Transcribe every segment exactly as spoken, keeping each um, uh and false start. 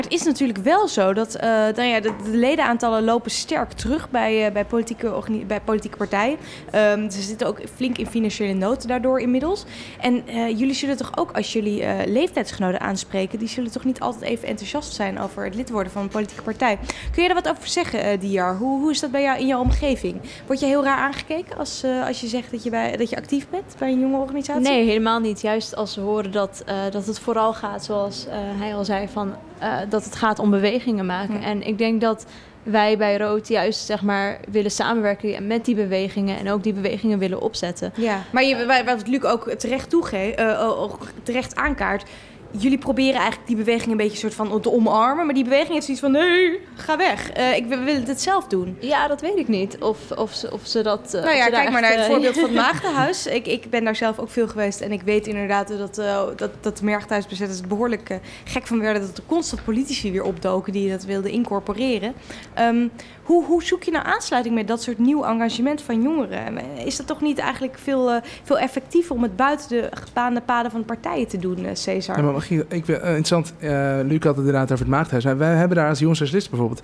Het is natuurlijk wel zo dat uh, nou ja, de, de ledenaantallen lopen sterk terug bij, uh, bij, politieke, organi- bij politieke partijen. Um, ze zitten ook flink in financiële nood daardoor inmiddels. En uh, jullie zullen toch ook, als jullie uh, leeftijdsgenoten aanspreken, die zullen toch niet altijd even enthousiast zijn over het lid worden van een politieke partij. Kun je daar wat over zeggen, uh, Diyar? Hoe, hoe is dat bij jou in jouw omgeving? Word je heel raar aangekeken als, uh, als je zegt dat je, bij, dat je actief bent bij een jonge organisatie? Nee, helemaal niet. Juist als ze horen dat, uh, dat het vooral gaat, zoals uh, hij al zei, van... Uh, dat het gaat om bewegingen maken. Ja. En ik denk dat wij bij Rood juist zeg maar willen samenwerken met die bewegingen en ook die bewegingen willen opzetten. Ja, maar je, wat Luc ook terecht toegeeft, uh, terecht aankaart. Jullie proberen eigenlijk die beweging een beetje soort van te omarmen, maar die beweging heeft zoiets van nee, ga weg. Uh, ik we willen het zelf doen. Ja, dat weet ik niet. Of, of, ze, of ze dat. Uh, nou ja, kijk echt, maar naar het uh, voorbeeld van het Maagdenhuis. Ik, ik ben daar zelf ook veel geweest en ik weet inderdaad dat, uh, dat, dat de Maagdenhuisbezetters behoorlijk uh, gek van werden dat er constant politici weer opdoken die dat wilden incorporeren. Um, hoe, hoe zoek je nou aansluiting met dat soort nieuw engagement van jongeren? Is dat toch niet eigenlijk veel, uh, veel effectiever om het buiten de gebaande paden van de partijen te doen, uh, Cesar? Ja, maar Ik, ik, uh, interessant, uh, Luc had het inderdaad over het Maagdenhuis. Wij hebben daar als jonge socialisten bijvoorbeeld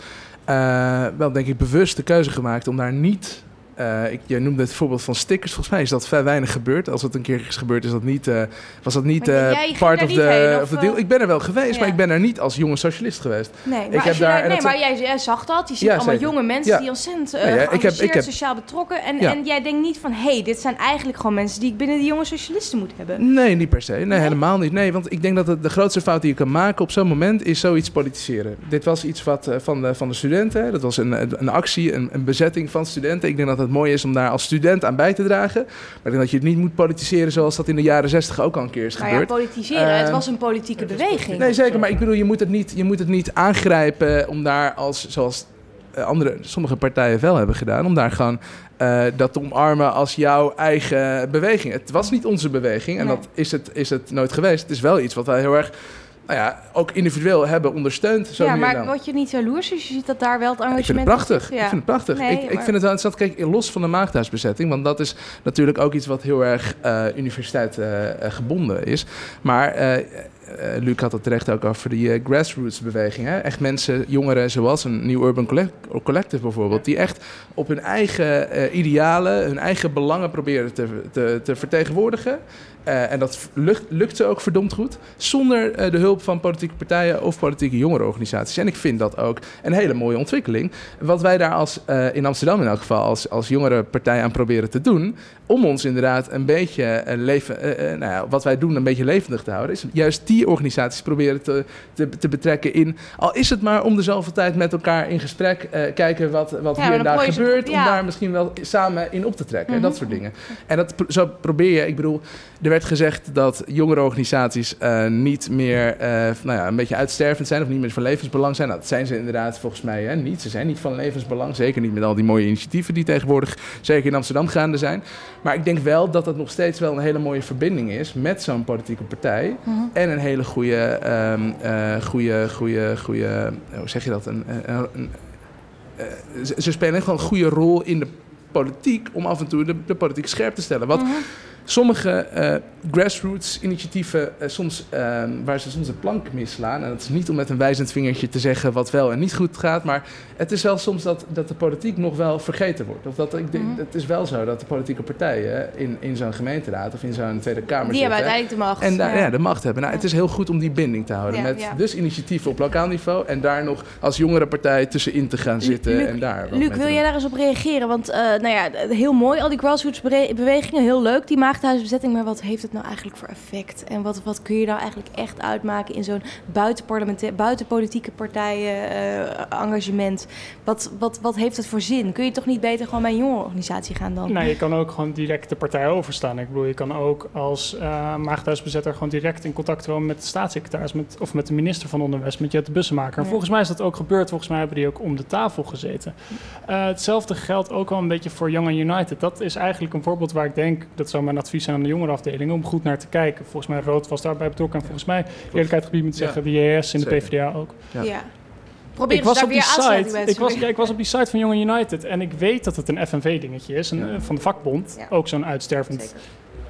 uh, wel denk ik bewust de keuze gemaakt om daar niet... Uh, ik, jij noemde het voorbeeld van stickers. Volgens mij is dat vrij weinig gebeurd. Als het een keer is gebeurd, is dat niet, uh, was dat niet uh, part of the, of the deal. Ik ben er wel geweest, ja. maar ik ben er niet als jonge socialist geweest. Nee, ik maar, heb daar, daar, nee, dat maar jij, jij zag dat. Je ziet ja, allemaal zeker. jonge mensen ja. die ontzettend uh, ja, ja, geëngageerd, ik heb, ik heb, sociaal betrokken. En, ja. en jij denkt niet van, hé, hey, dit zijn eigenlijk gewoon mensen die ik binnen de jonge socialisten moet hebben. Nee, niet per se. Nee, nee? helemaal niet. Nee, want ik denk dat het de grootste fout die je kan maken op zo'n moment is zoiets politiseren. Dit was iets wat, uh, van, de, van de studenten. Dat was een, een actie, een, een bezetting van studenten. Ik denk dat het mooi is om daar als student aan bij te dragen. Maar ik denk dat je het niet moet politiseren zoals dat in de jaren zestig ook al een keer is nou gebeurd. Ja, politiseren. Uh, het was een politieke beweging. Nee, zeker. Maar ik bedoel, je moet het niet, je moet het niet aangrijpen om daar als, zoals andere, sommige partijen wel hebben gedaan, om daar gewoon uh, dat te omarmen als jouw eigen beweging. Het was niet onze beweging en nee. dat is het, is het nooit geweest. Het is wel iets wat wij heel erg... Nou ja, ook individueel hebben ondersteund. Zo ja, nu maar dan. word je niet jaloers als je ziet dat daar wel het engagement is? Ik vind het prachtig. Ja. Ik vind het prachtig. Nee, ik, maar... ik vind het wel interessant. Kijk, los van de Maagdenhuisbezetting, want dat is natuurlijk ook iets wat heel erg uh, universiteit uh, gebonden is. Maar uh, uh, Luc had het terecht ook over die uh, grassroots-beweging. Hè? Echt mensen, jongeren zoals een New Urban Collective bijvoorbeeld, die echt op hun eigen uh, idealen, hun eigen belangen proberen te, te, te vertegenwoordigen. Uh, en dat lukt, lukt ze ook verdomd goed, zonder uh, de hulp van politieke partijen of politieke jongerenorganisaties. En ik vind dat ook een hele mooie ontwikkeling. Wat wij daar als, uh, in Amsterdam in elk geval als, als jongerenpartij aan proberen te doen, om ons inderdaad een beetje uh, leven, uh, uh, nou ja, wat wij doen een beetje levendig te houden, is juist die organisaties proberen te, te, te betrekken in, al is het maar om de zoveel tijd met elkaar in gesprek, uh, kijken wat, wat ja, hier en daar gebeurt, ja. om daar misschien wel samen in op te trekken, mm-hmm. dat soort dingen. En dat, zo probeer je, ik bedoel, er werd gezegd dat jongerenorganisaties uh, niet meer uh, nou ja, een beetje uitstervend zijn of niet meer van levensbelang zijn. Nou, dat zijn ze inderdaad volgens mij hè, niet. Ze zijn niet van levensbelang, zeker niet met al die mooie initiatieven die tegenwoordig zeker in Amsterdam gaande zijn. Maar ik denk wel dat het nog steeds wel een hele mooie verbinding is met zo'n politieke partij mm-hmm. en een hele goede, um, uh, goede, goede, goede, hoe zeg je dat? Een, een, een, uh, ze spelen gewoon een goede rol in de politiek om af en toe de, de politiek scherp te stellen. Wat mm-hmm. sommige uh, grassroots-initiatieven, uh, soms, uh, waar ze soms de plank misslaan. En dat is niet om met een wijzend vingertje te zeggen wat wel en niet goed gaat. Maar het is wel soms dat, dat de politiek nog wel vergeten wordt. Of dat, ik denk, mm-hmm. Het is wel zo dat de politieke partijen in, in zo'n gemeenteraad of in zo'n Tweede Kamer die zitten. hebben uiteindelijk de macht. En daar, ja. ja, de macht hebben. Nou, het is heel goed om die binding te houden. Ja, met ja. dus initiatieven op lokaal niveau. En daar nog als jongerenpartij tussenin te gaan zitten. Luc, en daar Luc wil jij daar eens op reageren? Want uh, nou ja, heel mooi, al die grassroots-bewegingen, heel leuk, die Maagdenhuisbezetting. Maar wat heeft het nou eigenlijk voor effect? En wat, wat kun je nou eigenlijk echt uitmaken in zo'n buitenparlementair, buitenpolitieke partijen uh, engagement? Wat, wat, wat heeft het voor zin? Kun je toch niet beter gewoon bij een jongerenorganisatie gaan dan? Nee, je kan ook gewoon direct de partij overstaan. Ik bedoel, je kan ook als uh, Maagdenhuisbezetter gewoon direct in contact komen met de staatssecretaris met, of met de minister van Onderwijs, met Jette Bussemaker. En ja. volgens mij is dat ook gebeurd. Volgens mij hebben die ook om de tafel gezeten. Uh, hetzelfde geldt ook wel een beetje voor Young and United. Dat is eigenlijk een voorbeeld waar ik denk, dat zou mijn advies zijn aan de jongerenafdeling, om goed naar te kijken. Volgens mij Rood was daarbij betrokken en volgens mij, eerlijkheid gebied moet zeggen, ja. de J S in de P v d A ook. Ja. ja. Probeer ik was op die site. Ik was, ja, ik was op die site van Young and United en ik weet dat het een F N V-dingetje is, een, ja. van de vakbond, ja. ook zo'n uitstervend. Zeker.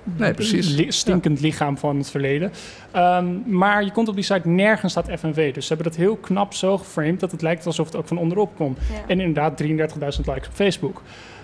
Nee, precies. li- stinkend lichaam van het verleden. Um, maar je komt op die site, nergens staat F N V. Dus ze hebben dat heel knap zo geframed dat het lijkt alsof het ook van onderop komt. Ja. En inderdaad drieëndertigduizend likes op Facebook.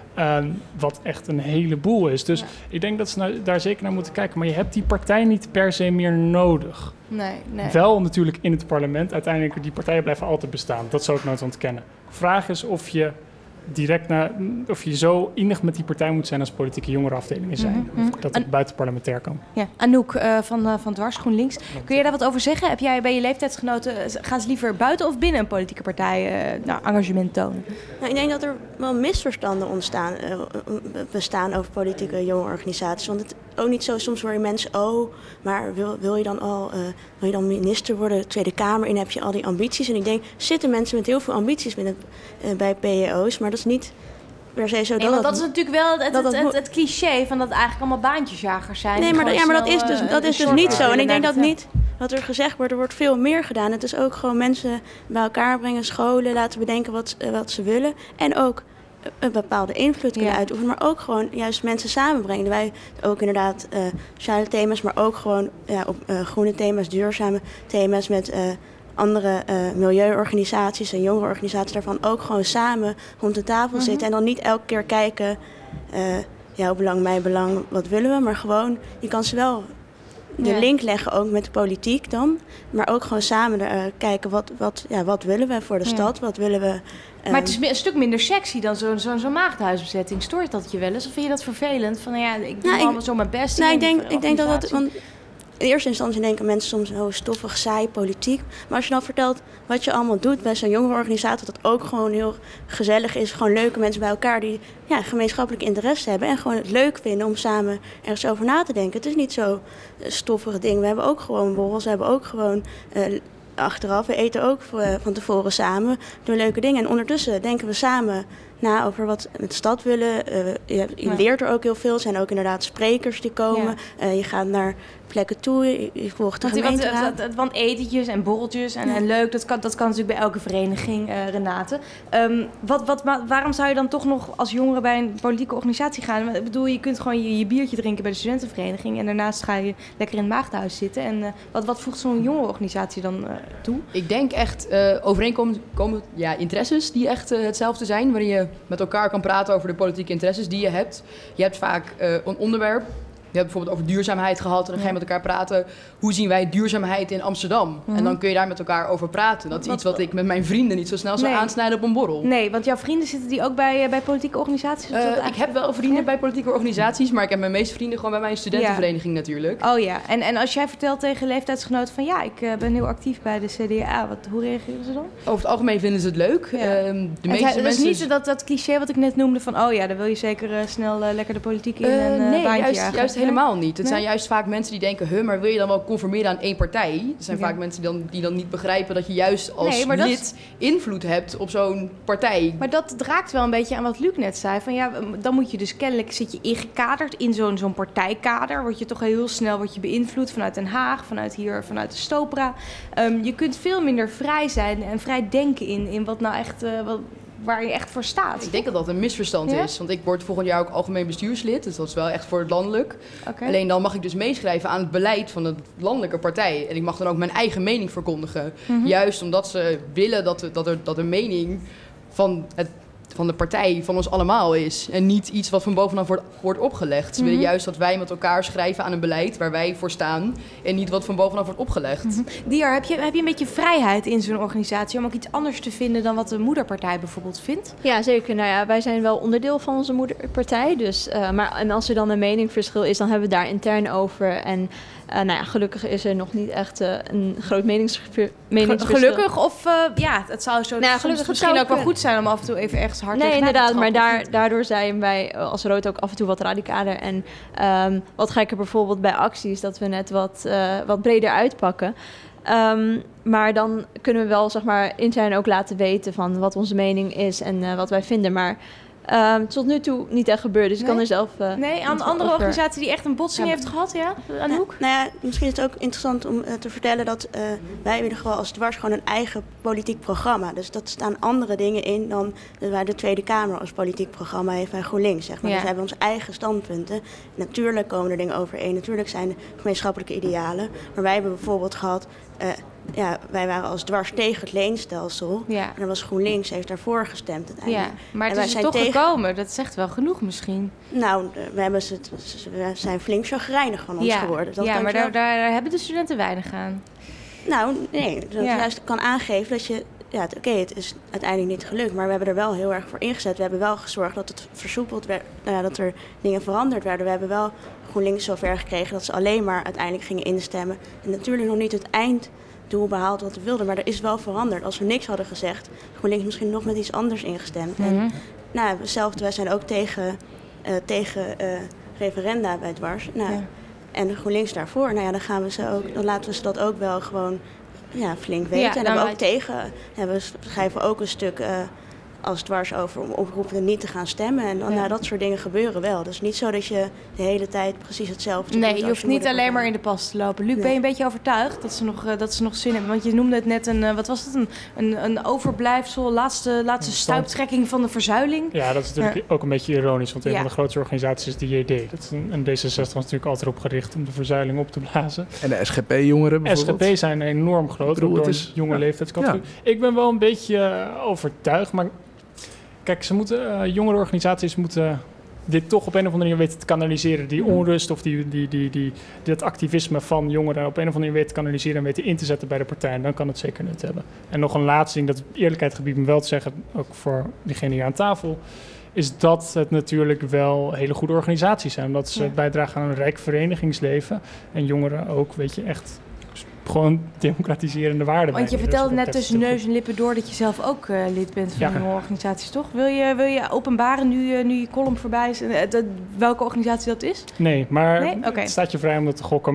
Um, wat echt een heleboel is. Dus Ja. ik denk dat ze nou, daar zeker naar moeten kijken. Maar je hebt die partij niet per se meer nodig. Nee, nee. Wel natuurlijk in het parlement. Uiteindelijk, die partijen blijven altijd bestaan. Dat zou ik nooit ontkennen. Vraag is of je direct naar, of je zo innig met die partij moet zijn als politieke jongerenafdelingen zijn. Mhm, Of dat het en- buitenparlementair kan. Ja. Anouk uh, van, uh, van Dwars GroenLinks. Kun je daar wat over zeggen? Heb jij bij je leeftijdsgenoten, uh, gaan ze liever buiten of binnen een politieke partij uh, nou, engagement tonen? Nou, ik denk dat er wel misverstanden ontstaan, uh, bestaan over politieke jongerenorganisaties. Want het ook niet zo, soms hoor je mensen, oh, maar wil, wil je dan al uh, wil je dan minister worden, de Tweede Kamer in, heb je al die ambities? En ik denk, zitten mensen met heel veel ambities binnen, uh, bij P J O's, maar dat is niet per se zo. Nee, dat want dat dat is natuurlijk wel het, dat het, dat het, het cliché van dat het eigenlijk allemaal baantjesjagers zijn. Nee, maar, dat, ja, maar dat is dus, dat is dus niet zo. En ik denk dat niet. niet wat er gezegd wordt, er wordt veel meer gedaan. Het is ook gewoon mensen bij elkaar brengen, scholen, laten bedenken wat, wat ze willen. En ook een bepaalde invloed kunnen Ja. uitoefenen, maar ook gewoon juist mensen samenbrengen. Wij ook inderdaad uh, sociale thema's, maar ook gewoon ja, op uh, groene thema's, duurzame thema's met uh, andere uh, milieuorganisaties en jongerenorganisaties daarvan ook gewoon samen rond de tafel Mm-hmm. zitten en dan niet elke keer kijken, uh, jouw belang, mijn belang, wat willen we, maar gewoon, je kan ze wel de Ja. link leggen ook met de politiek dan, maar ook gewoon samen uh, kijken wat, wat, ja, wat willen we voor de Ja. stad, wat willen we. Maar het is een stuk minder sexy dan zo'n zo, zo maagdhuisbezetting. Stoort dat je wel eens? Of vind je dat vervelend? Van nou ja, ik doe Nou, ik- allemaal zo mijn best. Nou, in ik denk, die ik denk dat dat, organisatie. want in eerste instantie denken mensen soms, oh, stoffig, saai, politiek. Maar als je dan vertelt wat je allemaal doet bij zo'n jongerenorganisatie, dat dat ook gewoon heel gezellig is. Gewoon leuke mensen bij elkaar die ja, gemeenschappelijk interesse hebben en gewoon het leuk vinden om samen ergens over na te denken. Het is niet zo uh, stoffige ding. We hebben ook gewoon borrels, we hebben ook gewoon uh, achteraf. We eten ook uh, van tevoren samen, doen leuke dingen. En ondertussen denken we samen na over wat we met de stad willen. Uh, je, je Ja. leert er ook heel veel. Er zijn ook inderdaad sprekers die komen. Ja. Uh, je gaat naar plekken toe, je, je volgt de Want, want, gemeenteraad. want, want etentjes en borreltjes en, Ja. en leuk, dat kan, dat kan natuurlijk bij elke vereniging, uh, Renate. Um, wat, wat, maar waarom zou je dan toch nog als jongere bij een politieke organisatie gaan? Ik bedoel, je kunt gewoon je, je biertje drinken bij de studentenvereniging en daarnaast ga je lekker in het maagdhuis zitten. En uh, wat, wat voegt zo'n jongerenorganisatie dan uh, toe? Ik denk echt uh, overeenkomsten, ja, interesses die echt uh, hetzelfde zijn, waarin je met elkaar kan praten over de politieke interesses die je hebt. Je hebt vaak uh, een onderwerp. Je hebt bijvoorbeeld over duurzaamheid gehad en dan ga je met elkaar praten. Hoe zien wij duurzaamheid in Amsterdam? Mm-hmm. En dan kun je daar met elkaar over praten. Dat is Wat- iets wat ik met mijn vrienden niet zo snel zou Nee. aansnijden op een borrel. Nee, want jouw vrienden zitten die ook bij, uh, bij politieke organisaties? Of Uh, dat ik eigenlijk- heb wel vrienden Ja? bij politieke organisaties, maar ik heb mijn meeste vrienden gewoon bij mijn studentenvereniging natuurlijk. Oh ja, en, en als jij vertelt tegen leeftijdsgenoten van ja, ik uh, ben heel actief bij de C D A, wat, hoe reageren ze dan? Over het algemeen vinden ze het leuk. Ja. Uh, de Het, meeste het is mensen... niet zo dat, dat cliché wat ik net noemde van oh ja, dan wil je zeker uh, snel uh, lekker de politiek in Uh, en uh, nee, baantje juist, jagen. juist Nee? helemaal niet. Het Nee? zijn juist vaak mensen die denken, huh, maar wil je dan wel conformeren aan één partij? Er zijn Ja. vaak mensen die dan, die dan niet begrijpen dat je juist als Nee, maar dat lid invloed hebt op zo'n partij. Maar dat raakt wel een beetje aan wat Luc net zei. Van ja, dan moet je dus kennelijk zit je ingekaderd in zo'n zo'n partijkader. Word je toch heel snel wordt je beïnvloed vanuit Den Haag, vanuit hier, vanuit de Stopra. Um, je kunt veel minder vrij zijn en vrij denken in, in wat nou echt, uh, wat, waar je echt voor staat. Ik denk dat dat een misverstand Ja? is. Want ik word volgend jaar ook algemeen bestuurslid. Dus dat is wel echt voor het landelijk. Okay. Alleen dan mag ik dus meeschrijven aan het beleid van de landelijke partij. En ik mag dan ook mijn eigen mening verkondigen. Mhm. Juist omdat ze willen dat, dat, er, dat de mening van, het, van de partij van ons allemaal is. En niet iets wat van bovenaf wordt, wordt opgelegd. Ze Mhm. willen juist dat wij met elkaar schrijven aan een beleid waar wij voor staan. En niet wat van bovenaf wordt opgelegd. Mhm. Diar, heb je, heb je een beetje vrijheid in zo'n organisatie om ook iets anders te vinden dan wat de moederpartij bijvoorbeeld vindt? Ja, zeker. Nou ja, wij zijn wel onderdeel van onze moederpartij. Dus, uh, maar en als er dan een meningverschil is, dan hebben we het daar intern over. En uh, nou ja, gelukkig is er nog niet echt uh, een groot meningsver- meningsverschil. Gelukkig of uh, ja, het zou zo Nou ja, soms gelukkig, het misschien zou ook wel kunnen. goed zijn om af en toe even ergens hard Nee, tegenaan te inderdaad. Maar trappen, of daar, niet? daardoor zijn wij uh, als Rood ook af en toe wat radicaler. En um, wat gekker bijvoorbeeld bij acties, dat we net wat, uh, wat breder uitpakken. Um, maar dan kunnen we wel zeg maar intern ook laten weten van wat onze mening is en uh, wat wij vinden. Maar Um, tot nu toe niet echt gebeurd, dus ik Nee? kan er zelf... Uh, Nee, aan iets andere over- organisatie die echt een botsing Ja. heeft gehad, ja? Anouk? Nou ja, misschien is het ook interessant om uh, te vertellen dat uh, wij in ieder geval als Dwars gewoon een eigen politiek programma. Dus dat staan andere dingen in dan uh, waar de Tweede Kamer als politiek programma heeft bij GroenLinks. Zeg maar. Ja. Dus we hebben onze eigen standpunten. Natuurlijk komen er dingen overeen, natuurlijk zijn er gemeenschappelijke idealen. Maar wij hebben bijvoorbeeld gehad... Uh, ja, wij waren als Dwars tegen het leenstelsel. Ja. En dan was GroenLinks heeft daarvoor gestemd uiteindelijk. Ja, maar En het wij is er zijn toch tegen- gekomen. Dat zegt wel genoeg misschien. Nou, we, hebben ze, we zijn flink chagrijnig van ons ja, geworden. Dat ja kan maar ik wel- daar, daar hebben de studenten weinig aan. Nou, nee, dat Ja. juist kan aangeven dat je... Ja, het- oké, het is uiteindelijk niet gelukt, maar we hebben er wel heel erg voor ingezet. We hebben wel gezorgd dat het versoepeld werd, nou ja, dat er dingen veranderd werden. We hebben wel GroenLinks zover gekregen dat ze alleen maar uiteindelijk gingen instemmen. En natuurlijk nog niet het einddoel behaald wat we wilden, maar er is wel veranderd. Als we niks hadden gezegd, GroenLinks misschien nog met iets anders ingestemd. En Mhm. nou, hetzelfde, wij zijn ook tegen, uh, tegen uh, referenda bij Dwars. Nou, Ja. En GroenLinks daarvoor, nou ja, dan gaan we ze ook, dan laten we ze dat ook wel gewoon ja, flink weten. Ja, en nou, hebben we maar- ook tegen, hebben we schrijven ook een stuk uh, als Dwars over om oproepen niet te gaan stemmen. En dan, Ja. nou, dat soort dingen gebeuren wel. Dus niet zo dat je de hele tijd precies hetzelfde doet. Nee, als je hoeft niet moeilijk alleen maar wordt. in de pas te lopen. Luc, Nee. ben je een beetje overtuigd dat ze nog, uh, dat ze nog zin hebben? Want je noemde het net een, uh, wat was het, een, een, een overblijfsel, laatste, laatste Een stand. stuiptrekking van de verzuiling. Ja, dat is natuurlijk ook een beetje ironisch, want een Ja. van de grootste organisaties is de J D. Dat is een, en D zesenzestig was natuurlijk altijd op gericht om de verzuiling op te blazen. En de S G P-jongeren bijvoorbeeld. S G P zijn enorm groot, bedoel, ook door het een is- jonge ja. leeftijdscategorie. Ik ben wel een beetje uh, overtuigd, maar kijk, ze moeten, uh, jongere organisaties moeten dit toch op een of andere manier weten te kanaliseren. Die onrust of die, die, die, die, dat activisme van jongeren op een of andere manier weten te kanaliseren en weten in te zetten bij de partij. En dan kan het zeker nut hebben. En nog een laatste ding, dat op eerlijkheidsgebied me wel te zeggen, ook voor diegene hier aan tafel, is dat het natuurlijk wel hele goede organisaties zijn. Omdat ze Ja. bijdragen aan een rijk verenigingsleven. En jongeren ook, weet je, echt gewoon democratiserende waarden. Want je bijbrengen. vertelde Dus net dat tussen is heel neus en lippen door dat je zelf ook uh, lid bent van Ja. een jonge organisaties, toch? Wil je, wil je openbaren nu, uh, nu je column voorbij is, uh, dat- welke organisatie dat is? goed. Nee, maar Nee? Oké. het staat je vrij om dat te gokken.